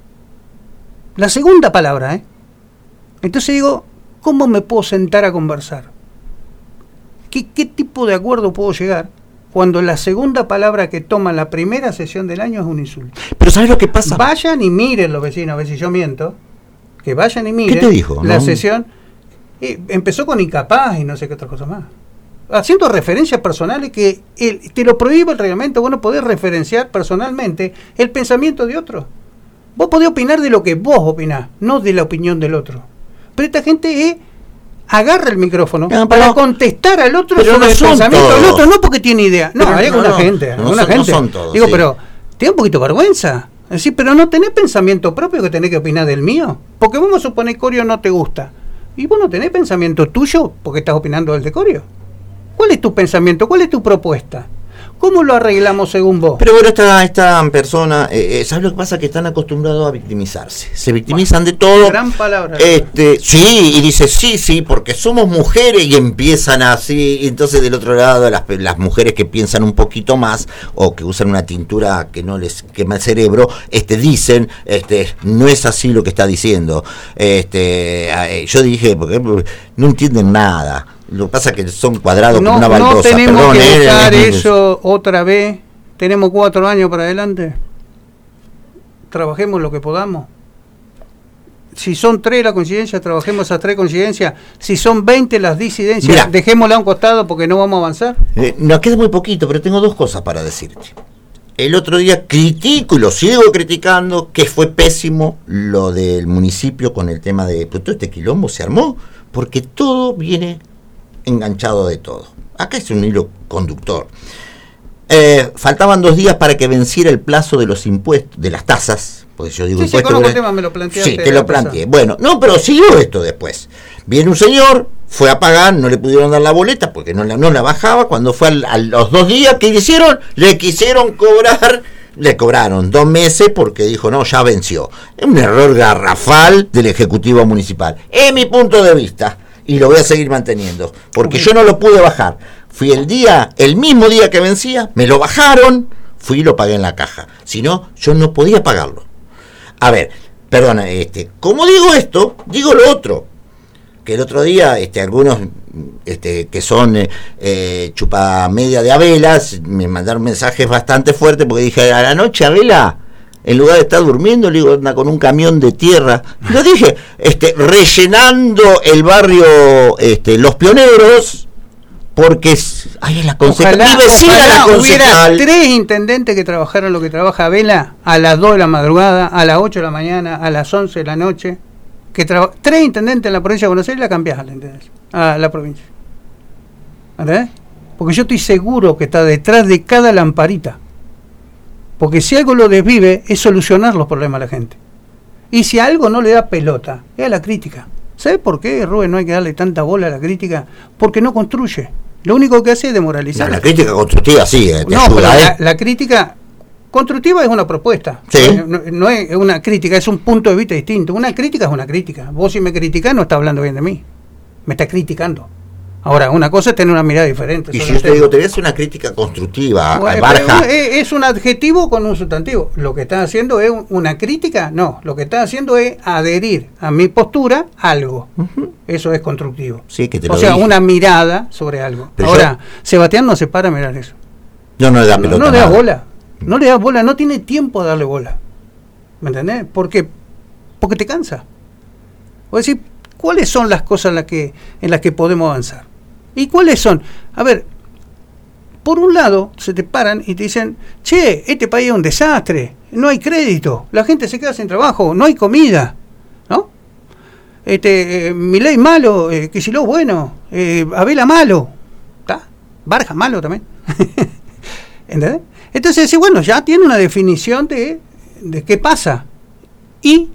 La segunda palabra, ¿eh? Entonces digo, ¿cómo me puedo sentar a conversar? ¿Qué, qué tipo de acuerdo puedo llegar cuando la segunda palabra que toma la primera sesión del año es un insulto? Pero ¿sabes lo que pasa? Vayan y miren los vecinos, a ver si yo miento. Que vayan y miren. ¿Qué te dijo? La No. sesión. Y empezó con incapaz y no sé qué otra cosa más. Haciendo referencias personales que el, te lo prohíbe el reglamento. Vos no podés referenciar personalmente el pensamiento de otro. Vos podés opinar de lo que vos opinás, no de la opinión del otro. Pero esta gente eh, agarra el micrófono no, para pero, contestar al otro pero sobre no el son pensamiento todos. del otro, no porque tiene idea. No, Pero hay no, alguna no, gente, no alguna son- gente. no son todos, Digo, sí. pero tiene un poquito de vergüenza. Es decir, pero no tenés pensamiento propio que tenés que opinar del mío. Porque vamos a suponer Corio no te gusta. Y vos no tenés pensamiento tuyo porque estás opinando del de Corio. ¿Cuál es tu pensamiento? ¿Cuál es tu propuesta? ¿Cómo lo arreglamos según vos? Pero bueno, esta, esta persona, eh, ¿sabes lo que pasa? Que están acostumbrados a victimizarse. Se victimizan de todo. Gran palabra. Este, sí, y dice, sí, sí, porque somos mujeres y empiezan así. Y entonces del otro lado, las, las mujeres que piensan un poquito más o que usan una tintura que no les quema el cerebro, este, dicen, este, no es así lo que está diciendo. Este, eh, yo dije, porque no entienden nada. Lo que pasa es que son cuadrados no, como una baldosa. no tenemos Perdón, que eh, buscar eh, eso otra vez. Tenemos cuatro años para adelante. Trabajemos lo que podamos. Si son tres las coincidencias, trabajemos esas tres coincidencias. Si son veinte las disidencias, Mirá. dejémosla a un costado porque no vamos a avanzar. Eh, nos queda muy poquito, pero tengo dos cosas para decirte. El otro día critico y lo sigo criticando que fue pésimo lo del municipio con el tema de... Pues todo este quilombo se armó porque todo viene enganchado de todo. Acá es un hilo conductor. Eh, faltaban dos días para que venciera el plazo de los impuestos, de las tasas. Pues yo digo Sí, sí, impuestos. conozco pero- el tema, me lo planteaste Sí, te la lo vez planteé. pasada. Bueno, no, pero siguió esto después. Viene un señor, fue a pagar, no le pudieron dar la boleta porque no la, no la bajaba. Cuando fue al- a los dos días, ¿qué hicieron? Le quisieron cobrar, le cobraron dos meses porque dijo, no, ya venció. Es un error garrafal del Ejecutivo Municipal. Es mi punto de vista y lo voy a seguir manteniendo porque yo no lo pude bajar. Fui el día, el mismo día que vencía, me lo bajaron, fui y lo pagué en la caja. Si no, yo no podía pagarlo. A ver, perdona, este, como digo esto, digo lo otro. Que el otro día, este, algunos este, que son eh, eh, chupamedia de Abelas, me mandaron mensajes bastante fuertes porque dije, a la noche Abela, en lugar de estar durmiendo, le digo, anda con un camión de tierra. Lo dije, este, rellenando el barrio este, Los Pioneros, porque es, ay, es la concejal, Ojalá, mi vecina ojalá la hubiera concejal. tres intendentes que trabajaran lo que trabaja Vela a las dos de la madrugada, a las ocho de la mañana, a las once de la noche. Que traba- tres intendentes en la provincia de Buenos Aires la cambiás a la intendencia, a la provincia. ¿Entendés? Porque yo estoy seguro que está detrás de cada lamparita. Porque si algo lo desvive es solucionar los problemas a la gente. Y si a algo no le da pelota, es a la crítica. ¿Sabes por qué, Rubén, no hay que darle tanta bola a la crítica? Porque no construye. Lo único que hace es demoralizar. No, la crítica constructiva sí, eh, te No, pero ayuda, la, ¿eh? la crítica constructiva es una propuesta. Sí. No, no es una crítica, es un punto de vista distinto. Una crítica es una crítica. Vos si me criticás no estás hablando bien de mí. Me estás criticando. Ahora, una cosa es tener una mirada diferente. Y sobre si el yo te tema. digo, te voy a hacer una crítica constructiva, Bueno, a pero Barja. es, es un adjetivo con un sustantivo. Lo que estás haciendo es un- una crítica, no. Lo que estás haciendo es adherir a mi postura algo. Ujú. Eso es constructivo. Sí, que te O lo sea, dije. una mirada sobre algo. Pero Ahora, Sebastián no se para a mirar eso. No, no le da No, pelota. no le das nada. bola. No le das bola, no tiene tiempo a darle bola. ¿Me entendés? Porque, porque te cansa. O decir, ¿cuáles son las cosas en las que, en las que podemos avanzar? ¿Y cuáles son? A ver, por un lado, se te paran y te dicen, che, este país es un desastre, no hay crédito, la gente se queda sin trabajo, no hay comida, ¿no? este, eh, Milei malo, eh, Kicillof bueno, eh, Abela malo, ¿está? Barja malo también. ¿Entendés? Entonces, sí, bueno, ya tiene una definición de, de qué pasa. ¿Y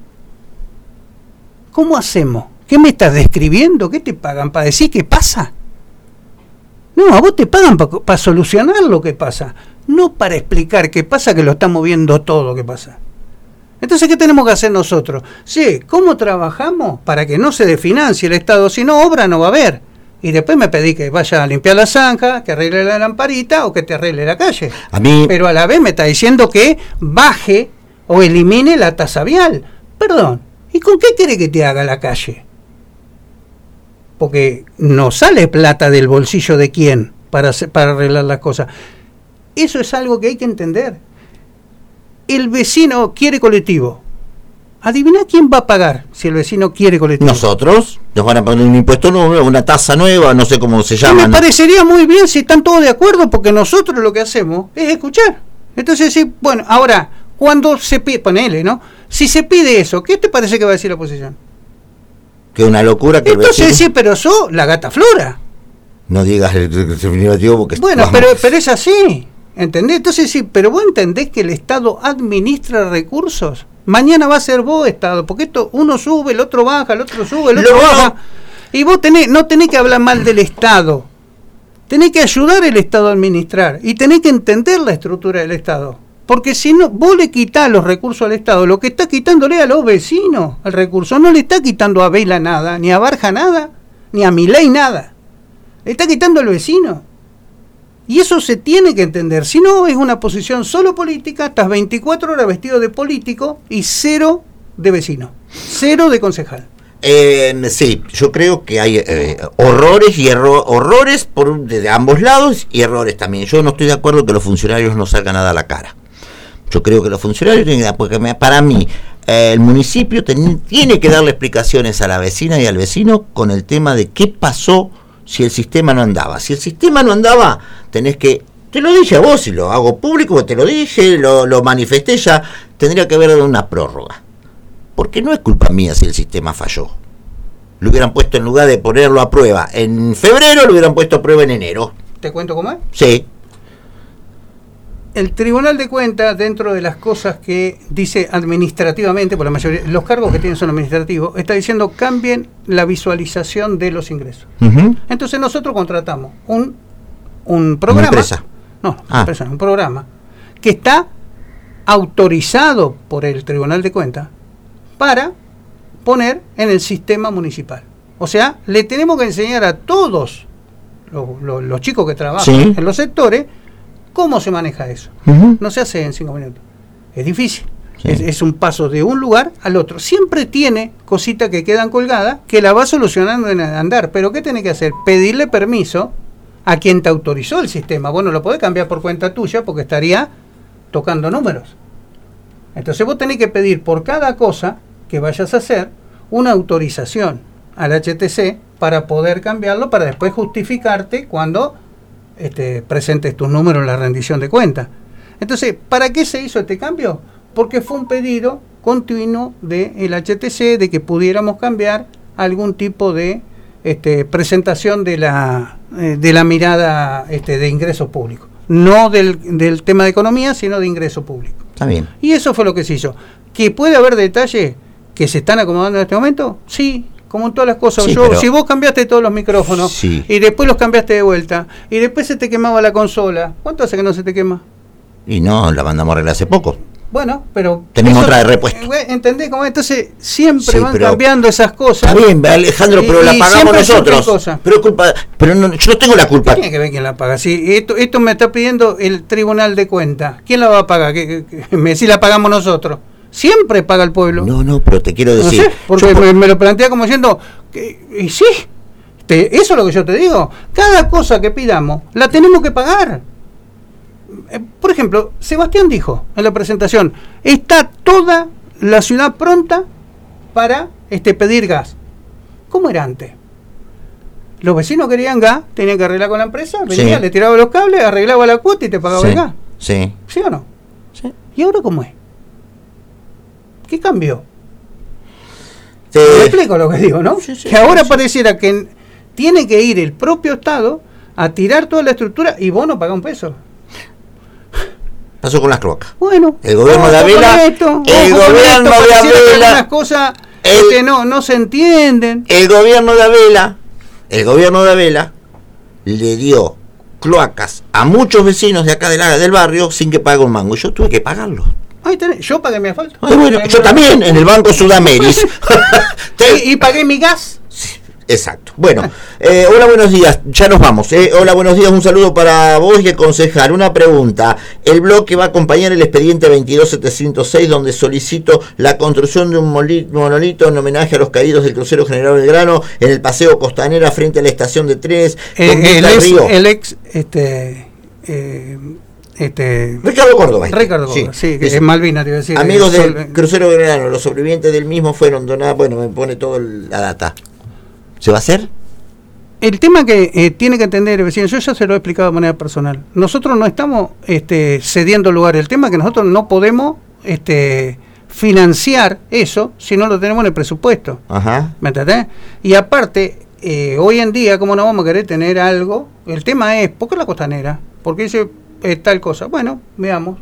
cómo hacemos? ¿Qué me estás describiendo? ¿Qué te pagan para decir qué pasa? No, a vos te pagan para pa solucionar lo que pasa, no para explicar qué pasa, que lo estamos viendo todo que pasa. Entonces, ¿qué tenemos que hacer nosotros? Sí, ¿cómo trabajamos para que no se desfinancie el Estado? Si no, obra no va a haber. Y después me pedí que vaya a limpiar la zanja, que arregle la lamparita o que te arregle la calle. A mí... Pero a la vez me está diciendo que baje o elimine la tasa vial. Perdón, ¿y con qué quiere que te haga la calle? Porque no sale plata del bolsillo de quién para, hacer, para arreglar las cosas. Eso es algo que hay que entender. El vecino quiere colectivo. Adivina quién va a pagar si el vecino quiere colectivo. Nosotros. Nos van a poner un impuesto nuevo, una tasa nueva, no sé cómo se llama. Me ¿no? parecería muy bien si están todos de acuerdo, porque nosotros lo que hacemos es escuchar. Entonces, sí, bueno, ahora, cuando se pide, ponele, ¿no? Si se pide eso, ¿qué te parece que va a decir la oposición? Que una locura que entonces el vecino... sí, pero sos la gata flora. No digas el definitivo porque... Bueno, pero, pero es así, ¿entendés? Entonces sí, pero vos entendés que el Estado administra recursos. Mañana va a ser vos, Estado, porque esto uno sube, el otro baja, el otro sube, el otro Lo... baja. Y vos tenés, no tenés que hablar mal del Estado. Tenés que ayudar al Estado a administrar y tenés que entender la estructura del Estado. Porque si no, vos le quitás los recursos al Estado, lo que está quitándole a los vecinos al recurso, no le está quitando a Vela nada, ni a Barja nada, ni a Milei nada. Le está quitando al vecino. Y eso se tiene que entender. Si no, es una posición solo política, estás veinticuatro horas vestido de político y cero de vecino, cero de concejal. Eh, sí, yo creo que hay eh, horrores y erro horrores por de, de ambos lados y errores también. Yo no estoy de acuerdo que los funcionarios no salgan a dar la cara. Yo creo que los funcionarios tienen que dar, porque para mí eh, el municipio ten, tiene que darle explicaciones a la vecina y al vecino con el tema de qué pasó si el sistema no andaba. Si el sistema no andaba, tenés que, te lo dije a vos y lo hago público, te lo dije, lo, lo manifesté ya, tendría que haber una prórroga. Porque no es culpa mía si el sistema falló. Lo hubieran puesto, en lugar de ponerlo a prueba en febrero, lo hubieran puesto a prueba en enero. ¿Te cuento cómo es? Sí. El Tribunal de Cuentas, dentro de las cosas que dice administrativamente, por la mayoría, los cargos que tienen son administrativos, está diciendo cambien la visualización de los ingresos. Uh-huh. Entonces nosotros contratamos un, un programa. ¿Una empresa? No, ah. empresa, un programa que está autorizado por el Tribunal de Cuentas para poner en el sistema municipal. O sea, le tenemos que enseñar a todos los, los, los chicos que trabajan sí. en los sectores cómo se maneja eso. Uh-huh. No se hace en cinco minutos. Es difícil. Sí. Es, es un paso de un lugar al otro. Siempre tiene cositas que quedan colgadas que la va solucionando en el andar. Pero ¿qué tiene que hacer? Pedirle permiso a quien te autorizó el sistema. Vos no lo podés cambiar por cuenta tuya porque estaría tocando números. Entonces vos tenés que pedir por cada cosa que vayas a hacer una autorización al H T C para poder cambiarlo, para después justificarte cuando este, presentes tus números en la rendición de cuentas. Entonces, ¿para qué se hizo este cambio? Porque fue un pedido continuo del H T C de que pudiéramos cambiar algún tipo de este, presentación de la, eh, de la mirada este, de ingresos públicos. No del, del tema de economía, sino de ingreso público. Está bien. Y eso fue lo que se hizo. ¿Que puede haber detalles que se están acomodando en este momento? Sí, como en todas las cosas. Sí, Yo, pero... Si vos cambiaste todos los micrófonos sí. y después los cambiaste de vuelta y después se te quemaba la consola, ¿cuánto hace que no se te quema? Y no, la mandamos a arreglar hace poco. Bueno, pero... Tenemos eso, otra de repuesto. ¿Entendés cómo? Entonces siempre sí, van pero, cambiando esas cosas. Está bien, Alejandro, pero y, la pagamos nosotros. Pero culpa, pero no, yo no tengo la culpa. Tiene que ver quién la paga. Si esto, esto me está pidiendo el Tribunal de Cuentas. ¿Quién la va a pagar? ¿Qué, qué, qué, me, si la pagamos nosotros. Siempre paga el pueblo. No, no, pero te quiero decir. No sé, porque yo, me, me lo plantea como diciendo, que, y sí, te, eso es lo que yo te digo. Cada cosa que pidamos la tenemos que pagar. Por ejemplo, Sebastián dijo en la presentación, está toda la ciudad pronta para este, pedir gas. ¿Cómo era antes? Los vecinos querían gas, tenían que arreglar con la empresa, venía, sí. le tiraba los cables, arreglaba la cuota y te pagaba sí. el gas. Sí. ¿Sí o no? Sí. ¿Y ahora cómo es? ¿Qué cambió? Sí. ¿Me explico lo que digo, no? Sí, sí, que ahora sí. pareciera que tiene que ir el propio Estado a tirar toda la estructura y vos no pagás un peso. Pasó con las cloacas. Bueno, el gobierno de Abela, esto, el gobierno de Abela, algunas cosas el, este, no, no se entienden. El gobierno de Abela, el gobierno de Abela le dio cloacas a muchos vecinos de acá del, del barrio sin que pague un mango. Yo tuve que pagarlo. Ahí tenés, yo pagué mi asfalto. Ay, bueno, yo también en el Banco Sudameris. y, y pagué mi gas. Sí. Exacto. Bueno, eh, hola, buenos días. Ya nos vamos. Eh. Hola, buenos días. Un saludo para vos y el concejal. Una pregunta. El bloque va a acompañar el expediente veintidós setecientos seis, donde solicito la construcción de un monolito en homenaje a los caídos del crucero General Belgrano en el Paseo Costanera frente a la estación de trenes. Eh, el, ex, río. el ex, este... Eh, Este, Ricardo Córdoba. Ricardo Córdoba, sí, sí, que es Malvina, te iba a decir. Amigos del Sol... crucero Belgrano, los sobrevivientes del mismo fueron donados. Bueno, me pone toda la data. ¿Se va a hacer? El tema que eh, tiene que entender el vecino, yo ya se lo he explicado de manera personal. Nosotros no estamos este, cediendo lugar. El tema es que nosotros no podemos este, financiar eso si no lo tenemos en el presupuesto. Ajá. ¿Me entendés? Y aparte, eh, hoy en día, ¿cómo no vamos a querer tener algo? El tema es, ¿por qué la costanera? Porque dice eh, tal cosa. Bueno, veamos.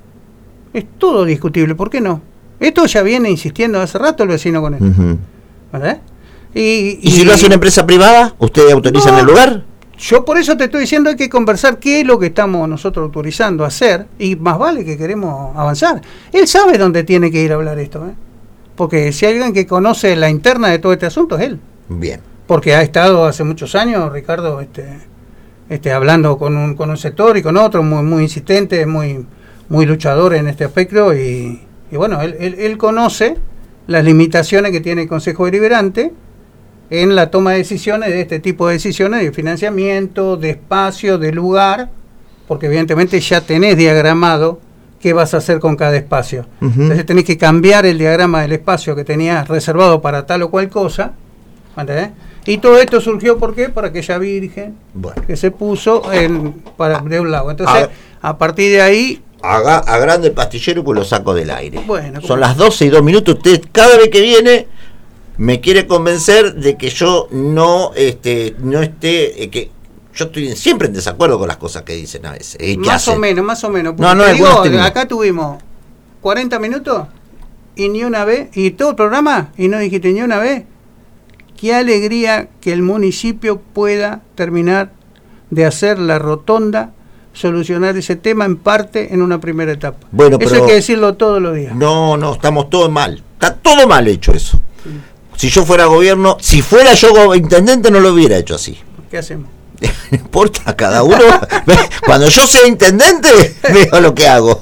Es todo discutible, ¿por qué no? Esto ya viene insistiendo hace rato el vecino con esto. Uh-huh. ¿Verdad? Y, ¿Y, ¿Y si lo hace una empresa privada? ¿Ustedes autorizan no, el lugar? Yo por eso te estoy diciendo hay que conversar qué es lo que estamos nosotros autorizando a hacer, y más vale que queremos avanzar. Él sabe dónde tiene que ir a hablar esto, ¿eh? Porque si hay alguien que conoce la interna de todo este asunto es él. Bien. Porque ha estado hace muchos años, Ricardo, este, este, hablando con un, con un sector y con otro, muy, muy insistente, muy, muy luchador en este aspecto, y, y bueno, él, él, él conoce las limitaciones que tiene el Consejo Deliberante en la toma de decisiones de este tipo de decisiones de financiamiento, de espacio, de lugar, porque evidentemente ya tenés diagramado qué vas a hacer con cada espacio. Uh-huh. Entonces tenés que cambiar el diagrama del espacio que tenías reservado para tal o cual cosa, ¿entendés? Y todo esto surgió, ¿por qué? Por aquella virgen bueno. que se puso en, para, de un lado. Entonces, a, a partir de ahí... Haga, agrande el pastillero pues lo saco del aire. Bueno, son las doce y dos minutos. Usted cada vez que viene... me quiere convencer de que yo no este no esté eh, que yo estoy siempre en desacuerdo con las cosas que dicen a veces eh, más hacen. o menos más o menos no, no, te digo, acá tuvimos cuarenta minutos y ni una vez y todo el programa y no dijiste ni una vez. Qué alegría que el municipio pueda terminar de hacer la rotonda, solucionar ese tema en parte en una primera etapa. Bueno, eso pero hay que decirlo todos los días. No, no, estamos todos mal. Está todo mal hecho eso. Sí. Si yo fuera gobierno, si fuera yo intendente no lo hubiera hecho así. ¿Qué hacemos? No importa, cada uno. Cuando yo sea intendente, veo lo que hago.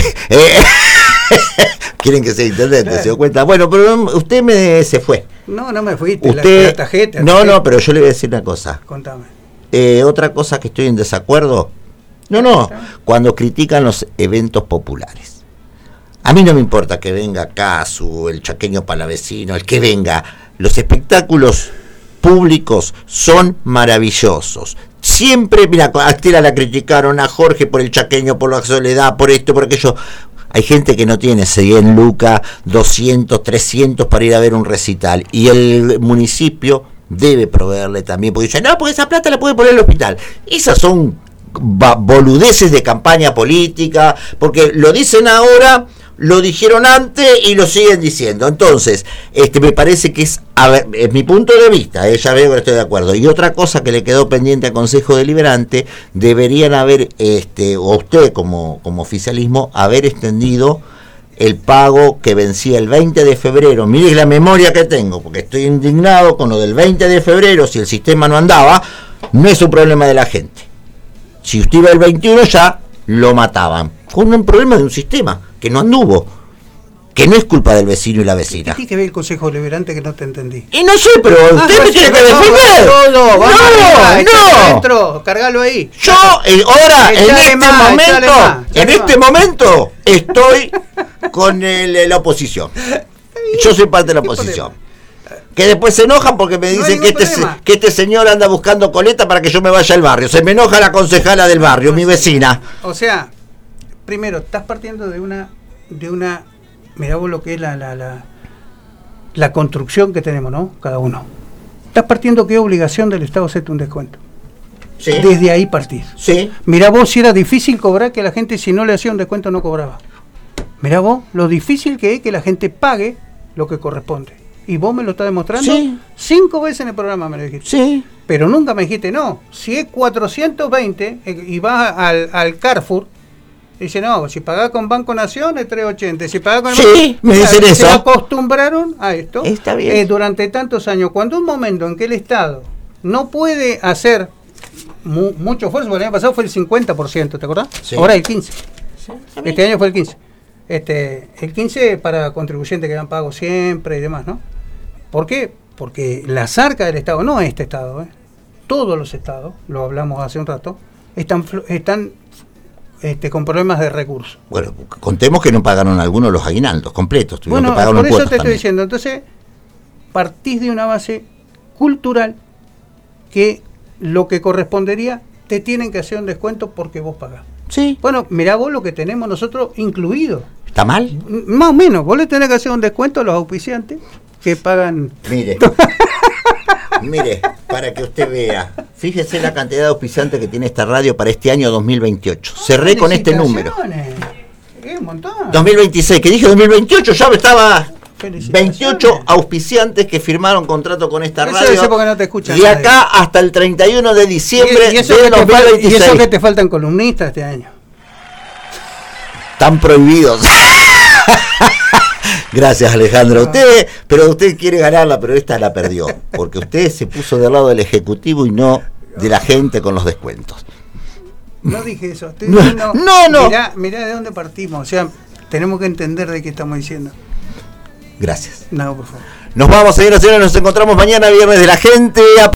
Quieren que sea intendente, se dio cuenta. Bueno, pero usted me se fue. No, no me fuiste. Usted, la, la tarjeta, no, tarjeta. no, pero yo le voy a decir una cosa. Contame. Eh, otra cosa que estoy en desacuerdo. No, no, cuando critican los eventos populares. A mí no me importa que venga Casu, el chaqueño palavecino, el que venga. Los espectáculos públicos son maravillosos. Siempre, mira, a Estela la criticaron, a Jorge por el chaqueño, por la soledad, por esto, por aquello. Hay gente que no tiene cien lucas, doscientos, trescientos para ir a ver un recital. Y el municipio debe proveerle también, porque dicen, no, porque esa plata la puede poner el hospital. Esas son boludeces de campaña política, porque lo dicen ahora... lo dijeron antes y lo siguen diciendo. Entonces, este me parece que es, a ver, es mi punto de vista, eh, ya veo que estoy de acuerdo. Y otra cosa que le quedó pendiente al Consejo Deliberante, deberían haber, este, o usted como, como oficialismo, haber extendido el pago que vencía el veinte de febrero. Mire la memoria que tengo, porque estoy indignado con lo del veinte de febrero, si el sistema no andaba, no es un problema de la gente. Si usted iba el veintiuno ya lo mataban, con un problema de un sistema que no anduvo, que no es culpa del vecino y la vecina. ¿Qué tiene que ver el Consejo Deliberante que no te entendí? Y no sé, pero ah, usted me tiene que defender. No, no, no, no. Dentro, cargalo ahí. Yo eh, ahora en este más, momento, más, en más. este momento estoy con el, la oposición. Yo soy parte de la oposición. Que después se enojan porque me dicen no que, este, que este señor anda buscando coleta para que yo me vaya al barrio. Se me enoja la concejala del barrio, mi vecina. O sea, primero, estás partiendo de una, de una, mirá vos lo que es la, la, la, la construcción que tenemos, ¿no? Cada uno. Estás partiendo que es obligación del Estado hacerte un descuento. Sí. Desde ahí partís. Sí. Mirá vos si era difícil cobrar, que la gente si no le hacía un descuento no cobraba. Mirá vos lo difícil que es que la gente pague lo que corresponde. Y vos me lo estás demostrando sí. cinco veces en el programa, me lo dijiste. Sí. Pero nunca me dijiste, no, si es cuatrocientos veinte eh, y vas al, al Carrefour, dice, no, si pagás con Banco Nación es trescientos ochenta, si pagás con el sí, banco, me dicen se eso. Se acostumbraron a esto. Está bien. Eh, durante tantos años. Cuando un momento en que el Estado no puede hacer mu mucho esfuerzo, porque el año pasado fue el cincuenta por ciento, ¿te acordás? Sí. Ahora el quince por ciento. Sí, este año fue el quince por ciento. Este, el quince por ciento para contribuyentes que han pago siempre y demás, ¿no? ¿Por qué? Porque las arcas del Estado, no este Estado, ¿eh? Todos los estados, lo hablamos hace un rato, están, están este, con problemas de recursos. Bueno, contemos que no pagaron algunos los aguinaldos completos. Bueno, que por eso te estoy también. diciendo, entonces partís de una base cultural que lo que correspondería te tienen que hacer un descuento porque vos pagás. Sí. Bueno, mirá vos lo que tenemos nosotros incluido. ¿Está mal? Más o menos, vos le tenés que hacer un descuento a los auspiciantes que pagan. Mire, mire, para que usted vea, fíjese la cantidad de auspiciantes que tiene esta radio para este año dos mil veintiocho. Cerré con este número. Es un montón. dos mil veintiséis, que dije dos mil veintiocho, ya estaba veintiocho auspiciantes que firmaron contrato con esta eso radio. Porque no te escuchan de acá nadie. Hasta el treinta y uno de diciembre y, y de dos mil veintiséis. Y eso que te faltan columnistas este año. Están prohibidos. Gracias, Alejandro. Usted, pero usted quiere ganarla, pero esta la perdió, porque usted se puso del lado del Ejecutivo y no de la gente con los descuentos. No dije eso. Estoy no, diciendo, no, no. Mirá, mirá de dónde partimos. O sea, tenemos que entender de qué estamos diciendo. Gracias. No, por favor. Nos vamos, señoras y señores. Nos encontramos mañana, viernes de la gente.